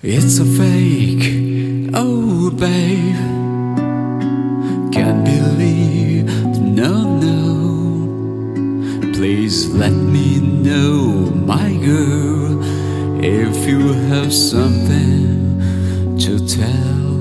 It's a fake, oh babe. Can't believe, no, no. Please let me know, my girl, if you have something to tell.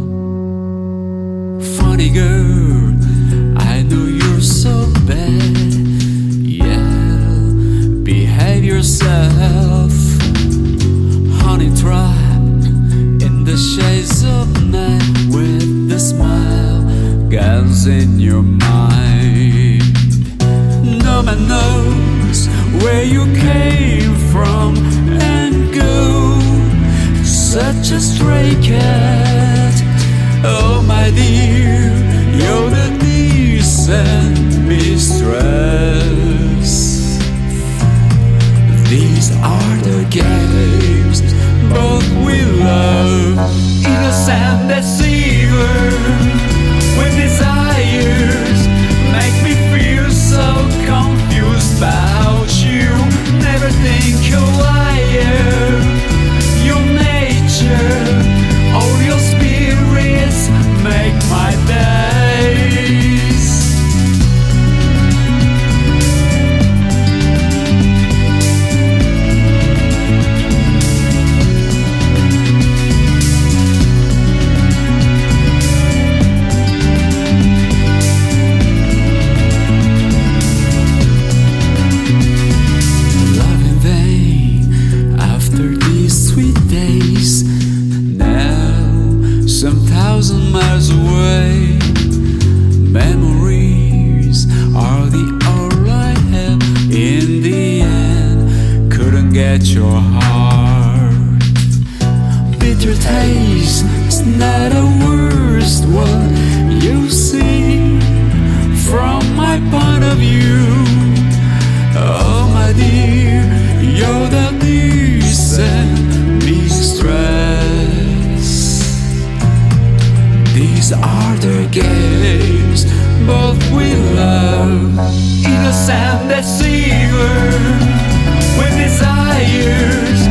Funny girl, I know you're so bad. Yeah, behave yourself. Honey trap in the shades of night, with the smile guns in your mind. No man knows where you came from and go, such a stray cat. Oh my dear, you're the decent mistress. These are the games both we love, innocent deceiver, with desires make me feel so confused about you. Never think you're a liar. Your nature, all your spirits make my days. Some thousand miles away, memories are the all I have. In the end, couldn't get your heart. Bitter taste is not the worst one, you see, from my point of view. Oh my dear, you're the decent mistress. These are the games both we love, innocent deceiver, with desires